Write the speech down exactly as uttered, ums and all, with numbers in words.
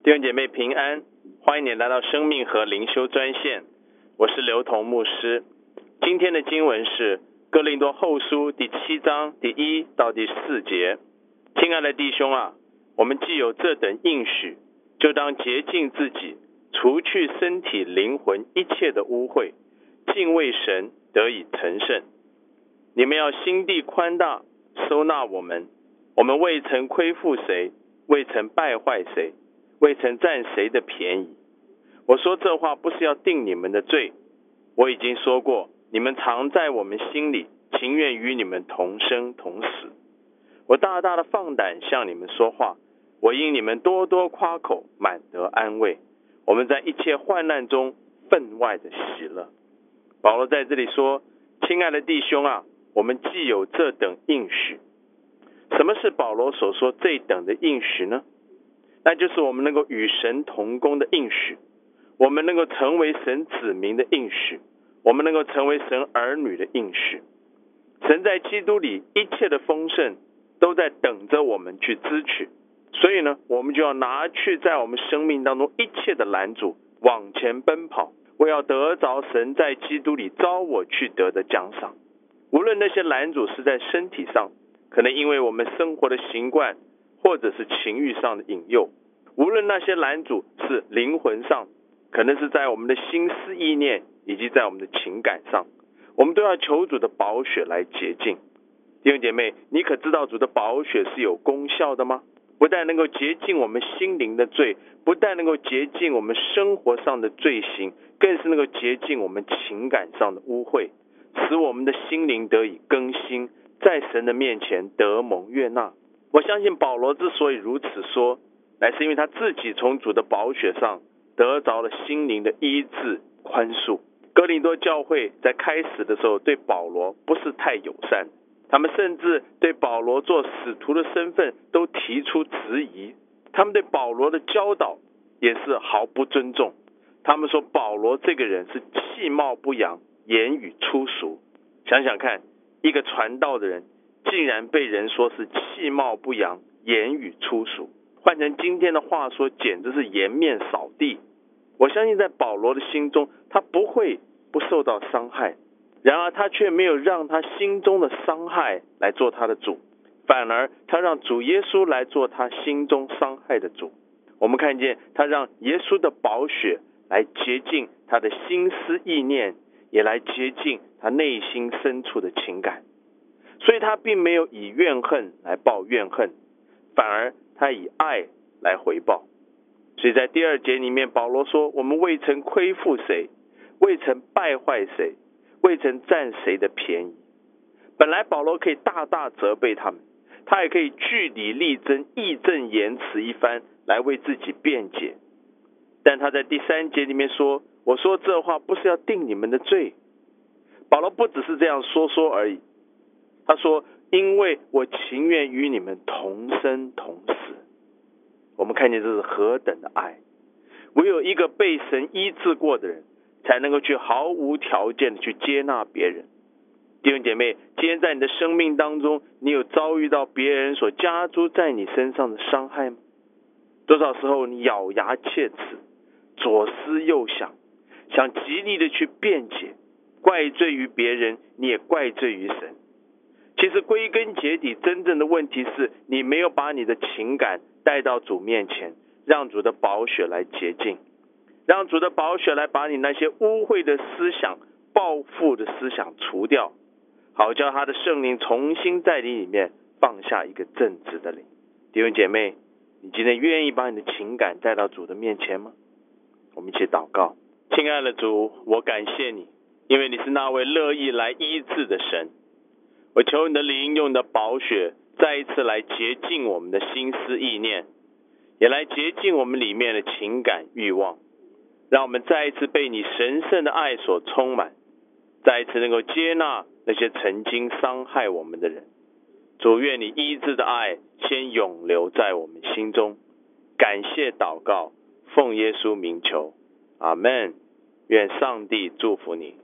弟兄姐妹平安，欢迎你来到生命和灵修专线，我是刘同牧师。今天的经文是哥林多后书第七章第一到第四节。亲爱的弟兄啊，我们既有这等应许，就当洁净自己，除去身体灵魂一切的污秽，敬畏神，得以成圣。你们要心地宽大，收纳我们，我们未曾亏负谁，未曾败坏谁，未曾占谁的便宜。我说这话不是要定你们的罪，我已经说过，你们常在我们心里，情愿与你们同生同死。我大大的放胆向你们说话，我因你们多多夸口，满得安慰。我们在一切患难中分外的喜乐。保罗在这里说，亲爱的弟兄啊，我们既有这等应许。什么是保罗所说这等的应许呢？那就是我们能够与神同工的应许，我们能够成为神子民的应许，我们能够成为神儿女的应许。神在基督里一切的丰盛都在等着我们去支取，所以呢，我们就要拿去在我们生命当中一切的拦阻，往前奔跑，我要得着神在基督里召我去得的奖赏。无论那些拦阻是在身体上，可能因为我们生活的习惯，或者是情欲上的引诱；无论那些拦阻是灵魂上，可能是在我们的心思意念，以及在我们的情感上，我们都要求主的宝血来洁净。弟兄姐妹，你可知道主的宝血是有功效的吗？不但能够洁净我们心灵的罪，不但能够洁净我们生活上的罪行，更是能够洁净我们情感上的污秽，使我们的心灵得以更新，在神的面前得蒙悦纳。我相信保罗之所以如此说，乃是因为他自己从主的宝血上得着了心灵的医治宽恕。哥林多教会在开始的时候对保罗不是太友善，他们甚至对保罗做使徒的身份都提出质疑，他们对保罗的教导也是毫不尊重。他们说保罗这个人是气貌不扬，言语粗俗。想想看，一个传道的人竟然被人说是气貌不扬，言语粗俗，换成今天的话说，简直是颜面扫地。我相信在保罗的心中，他不会不受到伤害，然而他却没有让他心中的伤害来做他的主，反而他让主耶稣来做他心中伤害的主。我们看见他让耶稣的宝血来洁净他的心思意念，也来洁净他内心深处的情感。所以他并没有以怨恨来报怨恨，反而他以爱来回报。所以在第二节里面，保罗说，我们未曾亏负谁，未曾败坏谁，未曾占谁的便宜。本来保罗可以大大责备他们，他也可以据理力争，义正言辞一番来为自己辩解。但他在第三节里面说，我说这话不是要定你们的罪。保罗不只是这样说说而已，他说，因为我情愿与你们同生同死。我们看见这是何等的爱。唯有一个被神医治过的人，才能够去毫无条件的去接纳别人。弟兄姐妹，今天在你的生命当中，你有遭遇到别人所加诸在你身上的伤害吗？多少时候你咬牙切齿，左思右想，想极力的去辩解，怪罪于别人，你也怪罪于神。其实归根结底，真正的问题是你没有把你的情感带到主面前，让主的宝血来洁净，让主的宝血来把你那些污秽的思想、报复的思想除掉，好叫他的圣灵重新在你里面放下一个正直的灵。弟兄姐妹，你今天愿意把你的情感带到主的面前吗？我们一起祷告。亲爱的主，我感谢你，因为你是那位乐意来医治的神。我求你的灵用你的宝血再一次来洁净我们的心思意念，也来洁净我们里面的情感欲望，让我们再一次被你神圣的爱所充满，再一次能够接纳那些曾经伤害我们的人。主，愿你医治的爱先永留在我们心中。感谢祷告，奉耶稣名求，阿们。愿上帝祝福你。